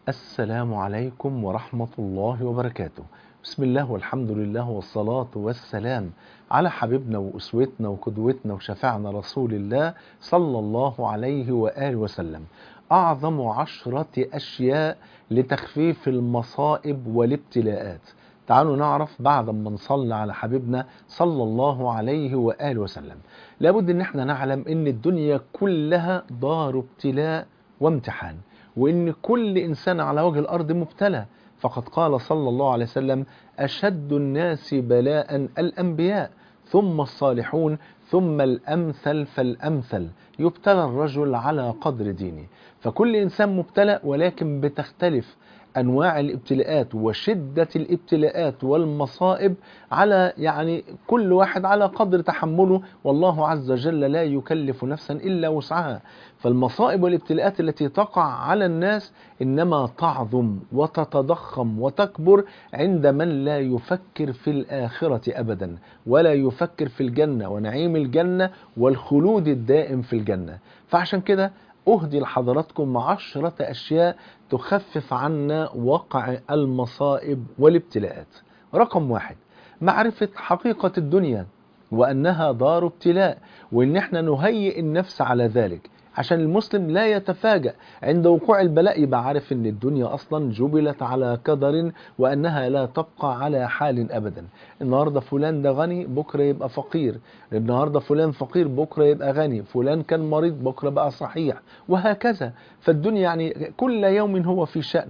السلام عليكم ورحمة الله وبركاته. بسم الله والحمد لله والصلاة والسلام على حبيبنا وأسوتنا وقدوتنا وشفيعنا رسول الله صلى الله عليه وآله وسلم. أعظم 10 أشياء لتخفيف المصائب والابتلاءات. تعالوا نعرف بعد ما نصلي على حبيبنا صلى الله عليه وآله وسلم. لابد ان احنا نعلم ان الدنيا كلها دار ابتلاء وامتحان، وإن كل إنسان على وجه الأرض مبتلى. فقد قال صلى الله عليه وسلم: أشد الناس بلاء الأنبياء، ثم الصالحون، ثم الأمثل فالأمثل، يبتلى الرجل على قدر دينه. فكل إنسان مبتلى، ولكن بتختلف أنواع الابتلاءات وشدة الابتلاءات والمصائب على كل واحد على قدر تحمله، والله عز وجل لا يكلف نفسا إلا وسعها. فالمصائب والابتلاءات التي تقع على الناس إنما تعظم وتتضخم وتكبر عند من لا يفكر في الآخرة أبدا، ولا يفكر في الجنة ونعيم الجنة والخلود الدائم في الجنة. فعشان كده أهدي لحضراتكم 10 أشياء تخفف عنا وقع المصائب والابتلاءات. رقم 1: معرفة حقيقة الدنيا وأنها دار ابتلاء، وإن احنا نهيئ النفس على ذلك عشان المسلم لا يتفاجأ عند وقوع البلاء، يبقى عارف ان الدنيا اصلا جبلت على قدر وانها لا تبقى على حال ابدا. النهارده فلان ده غني، بكره يبقى فقير. النهارده فلان فقير، بكره يبقى غني. فلان كان مريض، بكره بقى صحيح، وهكذا. فالدنيا كل يوم هو في شأن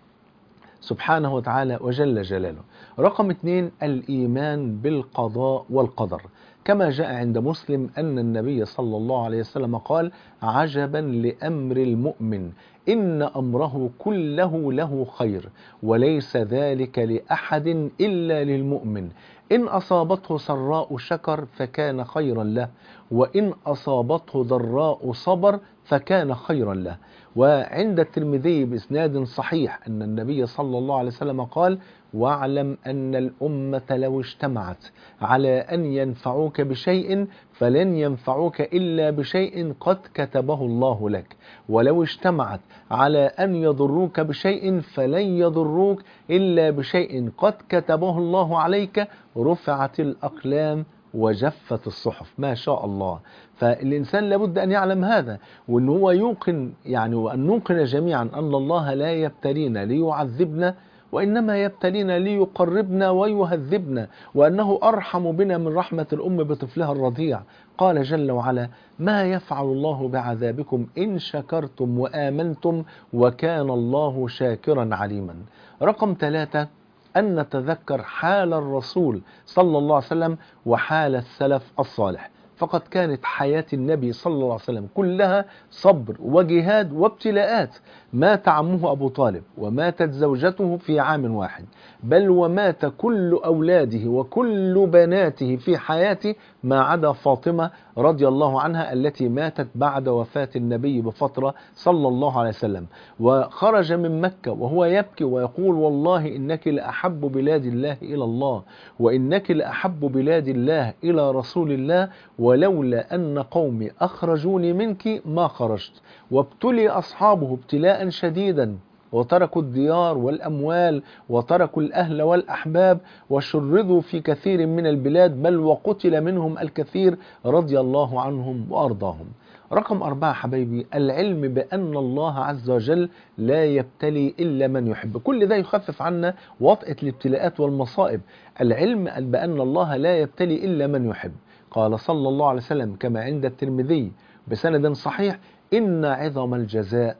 سبحانه وتعالى وجل جلاله. رقم 2: الإيمان بالقضاء والقدر، كما جاء عند مسلم أن النبي صلى الله عليه وسلم قال: عجبا لأمر المؤمن، إن أمره كله له خير، وليس ذلك لأحد إلا للمؤمن، إن أصابته سراء شكر فكان خيرا له، وإن أصابته ضراء صبر فكان خيرا له. وعند الترمذي بإسناد صحيح أن النبي صلى الله عليه وسلم قال: واعلم أن الأمة لو اجتمعت على أن ينفعوك بشيء فلن ينفعوك إلا بشيء قد كتبه الله لك، ولو اجتمعت على أن يضروك بشيء فلن يضروك إلا بشيء قد كتبه الله عليك، رفعت الأقلام وجفت الصحف. ما شاء الله. فالإنسان لابد أن يعلم هذا، وأن هو يوقن وأن نوقن جميعا أن الله لا يبتلينا ليعذبنا، وإنما يبتلينا ليقربنا ويهذبنا، وأنه أرحم بنا من رحمة الأم بطفلها الرضيع. قال جل وعلا: ما يفعل الله بعذابكم إن شكرتم وآمنتم وكان الله شاكرا عليما. رقم 3: أن نتذكر حال الرسول صلى الله عليه وسلم وحال السلف الصالح. فقد كانت حياة النبي صلى الله عليه وسلم كلها صبر وجهاد وابتلاءات. مات عمه أبو طالب، وماتت زوجته في عام واحد، بل ومات كل أولاده وكل بناته في حياته ما عدا فاطمة رضي الله عنها التي ماتت بعد وفاة النبي بفترة صلى الله عليه وسلم. وخرج من مكة وهو يبكي ويقول: والله إنك لأحب بلاد الله إلى الله، وإنك لأحب بلاد الله إلى رسول الله، ولولا أن قومي أخرجوني منك ما خرجت. وابتلي أصحابه ابتلاء شديدا، وتركوا الديار والأموال، وتركوا الأهل والأحباب، وشردوا في كثير من البلاد، بل وقتل منهم الكثير رضي الله عنهم وأرضاهم. رقم 4 حبايبي: العلم بأن الله عز وجل لا يبتلي إلا من يحب. كل ده يخفف عنا وطأة الابتلاءات والمصائب. العلم بأن الله لا يبتلي إلا من يحب. قال صلى الله عليه وسلم كما عند الترمذي بسند صحيح: إن عظم الجزاء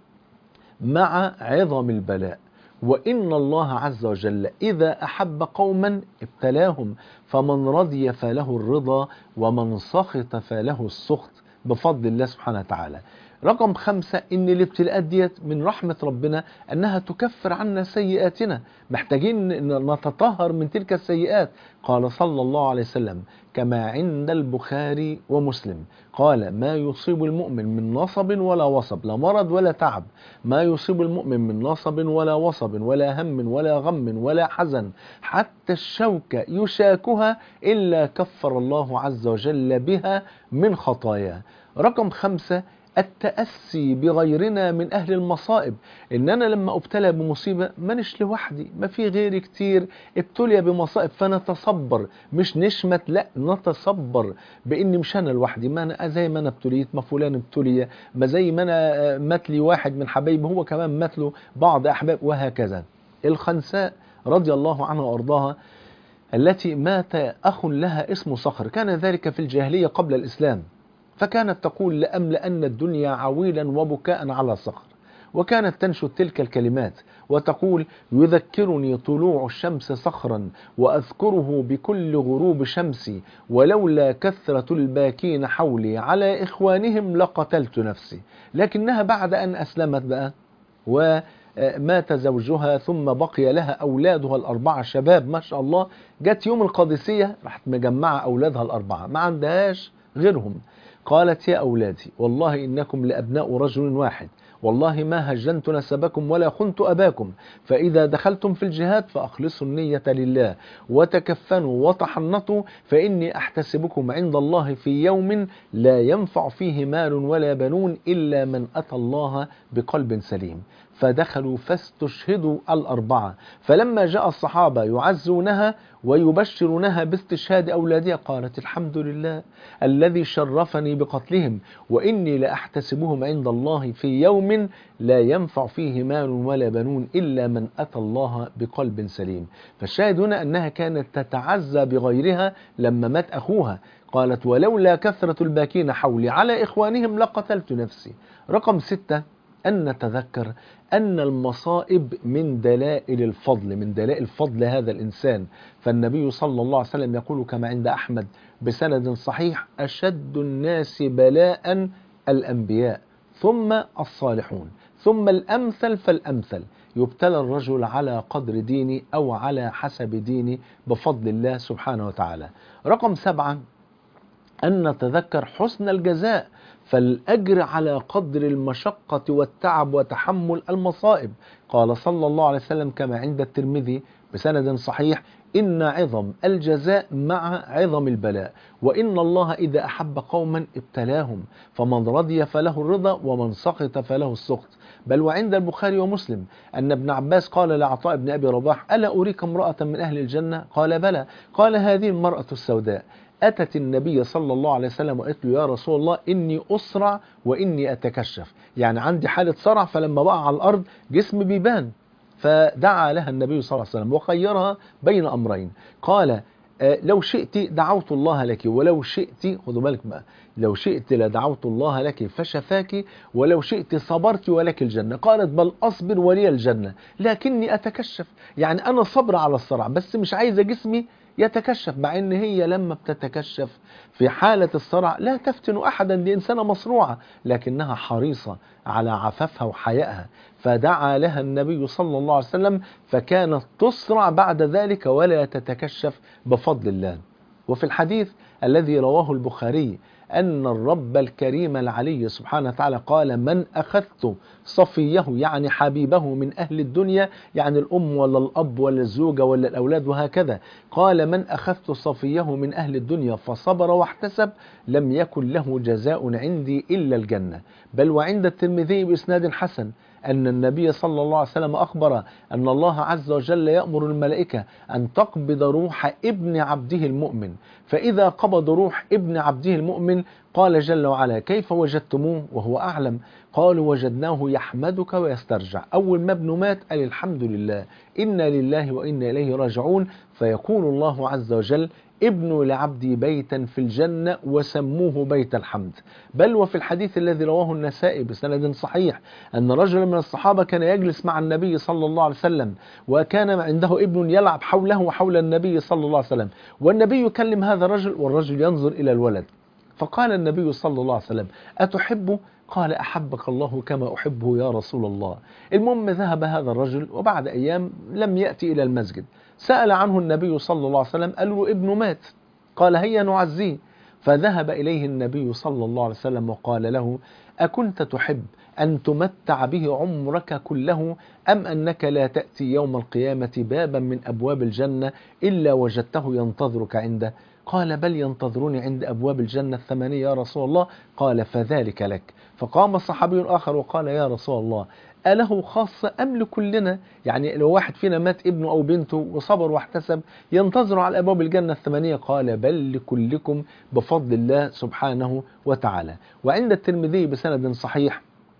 مع عظم البلاء، وإن الله عز وجل إذا أحب قوما ابتلاهم، فمن رضي فله الرضا، ومن سخط فله السخط، بفضل الله سبحانه وتعالى. رقم 5: إن الابتلاءات ديت من رحمة ربنا أنها تكفر عنا سيئاتنا. محتاجين نتطهر من تلك السيئات. قال صلى الله عليه وسلم كما عند البخاري ومسلم قال: ما يصيب المؤمن من نصب ولا وصب، لا مرض ولا تعب، ما يصيب المؤمن من نصب ولا وصب ولا هم ولا غم ولا حزن، حتى الشوكة يشاكها إلا كفر الله عز وجل بها من خطاياه. رقم 5: التأسي بغيرنا من أهل المصائب، إن أنا لما أبتلى بمصيبة مانيش لوحدي، ما في غيري كتير ابتلي بمصائب، فنتصبر، مش نشمت، لا نتصبر بإني مش أنا لوحدي، ما أنا زي ما أنا ابتليت ما فلان ابتلي، ما زي ما أنا مات لي واحد من حبايبي هو كمان مات له بعض أحباب، وهكذا. الخنساء رضي الله عنها وأرضاها التي مات أخ لها اسمه صخر، كان ذلك في الجاهلية قبل الإسلام، فكانت تقول لأملأن الدنيا عويلا وبكاء على صخر، وكانت تنشد تلك الكلمات وتقول: يذكرني طلوع الشمس صخرا وأذكره بكل غروب شمسي، ولولا كثرة الباكين حولي على إخوانهم لقتلت نفسي. لكنها بعد أن أسلمت بقى ومات زوجها ثم بقي لها أولادها الأربعة شباب ما شاء الله، جت يوم القادسية راحت مجمعة أولادها الأربعة ما عندهاش غيرهم، قالت: يا أولادي والله إنكم لأبناء رجل واحد، والله ما هجنت نسبكم ولا خنت أباكم، فإذا دخلتم في الجهاد فأخلصوا النية لله وتكفنوا وتحنطوا، فإني أحتسبكم عند الله في يوم لا ينفع فيه مال ولا بنون إلا من أتى الله بقلب سليم. فدخلوا فاستشهدوا الأربعة، فلما جاء الصحابة يعزونها ويبشرونها باستشهاد أولادها قالت: الحمد لله الذي شرفني بقتلهم، وإني لأحتسبهم عند الله في يوم لا ينفع فيه مال ولا بنون إلا من أتى الله بقلب سليم. فالشاهد هنا أنها كانت تتعزى بغيرها لما مات أخوها، قالت: ولولا كثرة الباكين حولي على إخوانهم لقتلت نفسي. رقم 6، أن نتذكر أن المصائب من دلائل الفضل، من دلائل فضل هذا الإنسان. فالنبي صلى الله عليه وسلم يقول كما عند أحمد بسند صحيح: أشد الناس بلاء الأنبياء ثم الصالحون ثم الأمثل فالأمثل، يبتلى الرجل على قدر دينه أو على حسب دينه بفضل الله سبحانه وتعالى. رقم 7، أن نتذكر حسن الجزاء، فالأجر على قدر المشقة والتعب وتحمل المصائب. قال صلى الله عليه وسلم كما عند الترمذي بسند صحيح: إن عظم الجزاء مع عظم البلاء، وإن الله إذا أحب قوما ابتلاهم، فمن رضي فله الرضا ومن سخط فله السخط. بل وعند البخاري ومسلم أن ابن عباس قال لعطاء بن أبي رباح: ألا أريك امرأة من أهل الجنة؟ قال: بلى. قال: هذه المرأة السوداء أتت النبي صلى الله عليه وسلم وقالت له: يا رسول الله إني أسرع وإني أتكشف، يعني عندي حالة صرع، فلما بقع على الأرض جسمي بيبان. فدعا لها النبي صلى الله عليه وسلم وخيرها بين أمرين، قال: لو شئت دعوت الله لك، ولو شئت، خذوا بالك بقى، لو شئت لدعوت الله لك فشفاك، ولو شئت صبرت ولك الجنة. قالت: بل أصبر ولي الجنة لكني أتكشف، يعني أنا صبر على الصرع بس مش عايزة جسمي يتكشف. مع ان هي لما بتتكشف في حالة الصرع لا تفتن احدا، دي انسانة مصروعة، لكنها حريصة على عفافها وحيائها. فدعا لها النبي صلى الله عليه وسلم فكانت تصرع بعد ذلك ولا تتكشف بفضل الله. وفي الحديث الذي رواه البخاري أن الرب الكريم العلي سبحانه وتعالى قال: من أخذت صفيه، يعني حبيبه من أهل الدنيا، يعني الأم ولا الأب ولا الزوجة ولا الأولاد وهكذا، قال: من أخذت صفيه من أهل الدنيا فصبر واحتسب لم يكن له جزاء عندي إلا الجنة. بل وعند الترمذي بإسناد حسن أن النبي صلى الله عليه وسلم أخبر أن الله عز وجل يأمر الملائكة أن تقبض روح ابن عبده المؤمن، فإذا قبض روح ابن عبده المؤمن قال جل وعلا: كيف وجدتموه وهو أعلم؟ قالوا: وجدناه يحمدك ويسترجع. أول ما ابنه مات قال: الحمد لله، إنا لله وإنا إليه راجعون. فيقول الله عز وجل: ابنوا لعبدي بيتا في الجنة وسموه بيت الحمد. بل وفي الحديث الذي رواه النسائي بسند صحيح أن رجلا من الصحابة كان يجلس مع النبي صلى الله عليه وسلم، وكان عنده ابن يلعب حوله وحول النبي صلى الله عليه وسلم، والنبي يكلم هذا الرجل والرجل ينظر إلى الولد، فقال النبي صلى الله عليه وسلم: أتحبه؟ قال: أحبك الله كما أحبه يا رسول الله. المهم ذهب هذا الرجل، وبعد أيام لم يأتي إلى المسجد، سأل عنه النبي صلى الله عليه وسلم، قال له: ابنه مات. قال: هيا نعزيه. فذهب إليه النبي صلى الله عليه وسلم وقال له: أكنت تحب أن تمتع به عمرك كله، أم أنك لا تأتي يوم القيامة بابا من أبواب الجنة إلا وجدته ينتظرك عنده؟ قال بل ينتظروني عند أبواب الجنة الثمانية يا رسول الله. قال فذلك لك. فقام صحابي آخر وقال يا رسول الله أله خاصة أم لكلنا؟ يعني لو واحد فينا مات ابنه أو بنته وصبر واحتسب ينتظر على أبواب الجنة الثمانية. قال بل لكلكم بفضل الله سبحانه وتعالى. وعند الترمذي بسند صحيح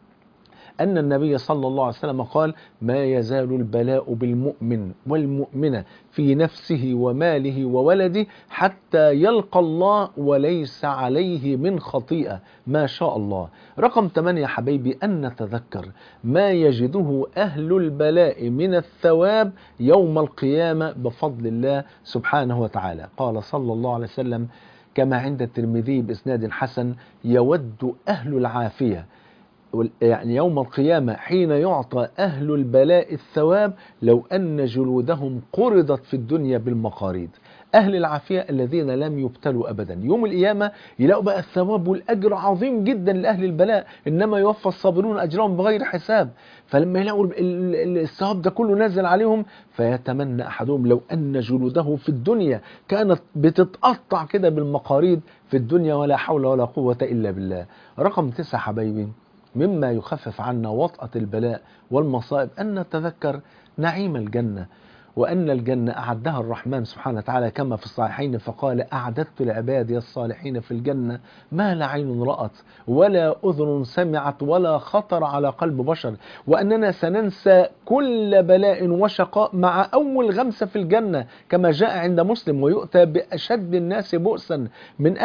أن النبي صلى الله عليه وسلم قال ما يزال البلاء بالمؤمن والمؤمنة في نفسه وماله وولده حتى يلقى الله وليس عليه من خطيئة. ما شاء الله. رقم 8 حبيبي أن نتذكر ما يجده أهل البلاء من الثواب يوم القيامة بفضل الله سبحانه وتعالى. قال صلى الله عليه وسلم كما عند الترمذي بإسناد حسن يود أهل العافية يعني يوم القيامة حين يعطى أهل البلاء الثواب لو أن جلودهم قرضت في الدنيا بالمقاريض. أهل العافية الذين لم يبتلوا أبدا يوم القيامة يلاقوا بقى الثواب والأجر عظيم جدا لأهل البلاء، إنما يوفى الصابرون أجرهم بغير حساب. فلما يلاقوا الثواب ده كله نازل عليهم فيتمنى أحدهم لو أن جلوده في الدنيا كانت بتتقطع كده بالمقاريض في الدنيا ولا حول ولا قوة إلا بالله. رقم 9 حبايبي مما يخفف عنا وطأة البلاء والمصائب أن نتذكر نعيم الجنة، وأن الجنة أعدها الرحمن سبحانه وتعالى كما في الصحيحين فقال أعددت لعبادي الصالحين في الجنة ما لا عين رأت ولا أذن سمعت ولا خطر على قلب بشر، وأننا سننسى كل بلاء وشقاء مع أول غمسة في الجنة كما جاء عند مسلم ويؤتى بأشد الناس بؤسا من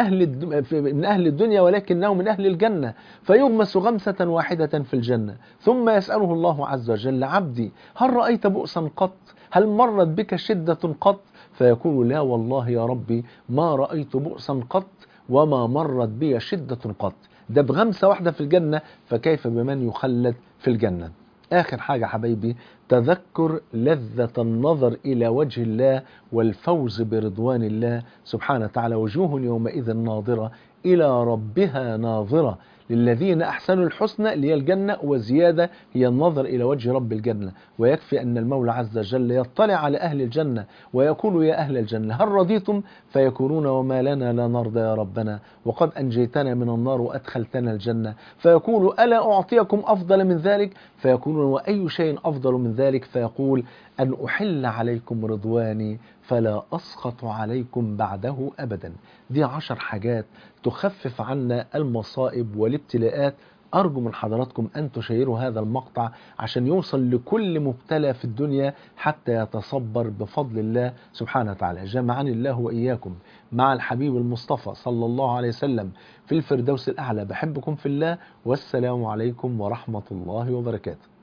أهل الدنيا ولكنه من أهل الجنة فيغمس غمسة واحدة في الجنة ثم يسأله الله عز وجل عبدي هل رأيت بؤسا قط؟ هل مرت بك شدة قط؟ فيقول لا والله يا ربي ما رأيت بؤسا قط وما مرت بي شدة قط. ده بغمسة واحدة في الجنة، فكيف بمن يخلد في الجنة؟ آخر حاجة حبايبي تذكر لذة النظر إلى وجه الله والفوز برضوان الله سبحانه وتعالى. وجوه يومئذ ناظرة إلى ربها ناظرة للذين أحسنوا الحسنى اللي هي الجنة وزيادة هي النظر إلى وجه رب الجنة. ويكفي أن المولى عز وجل يطلع على أهل الجنة ويقول يا أهل الجنة هل رضيتم؟ فيقولون وما لنا لا نرضى يا ربنا وقد أنجيتنا من النار وأدخلتنا الجنة. فيقول ألا أعطيكم أفضل من ذلك؟ فيقولون وأي شيء أفضل من ذلك؟ فيقول أن أحل عليكم رضواني فلا أسخط عليكم بعده أبدا. دي 10 حاجات تخفف عنا المصائب والابتلاءات. أرجو من حضراتكم أن تشيروا هذا المقطع عشان يوصل لكل مبتلى في الدنيا حتى يتصبر بفضل الله سبحانه وتعالى. جمعني الله وإياكم مع الحبيب المصطفى صلى الله عليه وسلم في الفردوس الأعلى. بحبكم في الله والسلام عليكم ورحمة الله وبركاته.